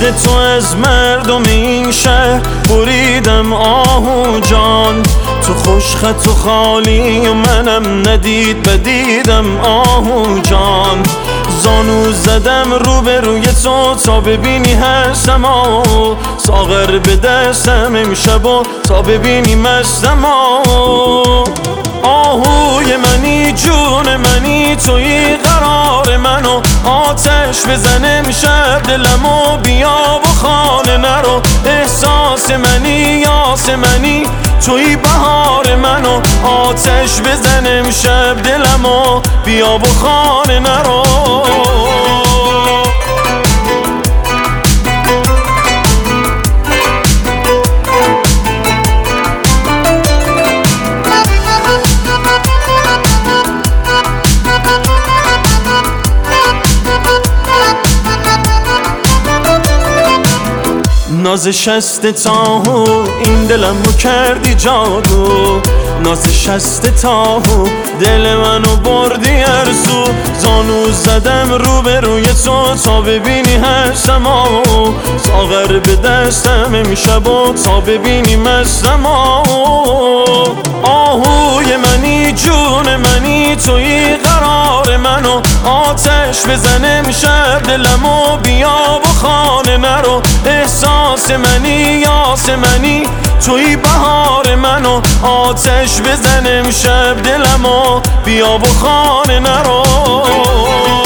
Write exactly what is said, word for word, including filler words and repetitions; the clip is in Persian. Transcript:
عشق تو از مردم این شهر بریدم آهو جان. تو خوش خط و خالی و منم ندید بدیدم آهو جان. زانو زدم رو به روی تو تا ببینی هستم آهو. ساغر به دستم امشب و تا ببینی مستم آهو. آهوی منی جون منی توی قرار منو. آتش بزن امشب دلمو بیا و خانه نرو. احساس منی یاس منی توی بهار منو. آتش بزن امشب دلمو بیا و خانه نرو. ناز شست تاهو این دلم رو کردی جادو. ناز شست تاهو دل منو بردی ارزو. زانو زدم رو به روی تو تا ببینی هستم آهو. ساغر به دستم امشب و تا ببینی مستم آهو. آهوی منی جون منی توی قرار منو. آتش بزن امشب دلمو بیا و خانه نرو. احساس منی یاس منی توی بهار منو. آتش بزن امشب دلمو بیا و خانه نرو.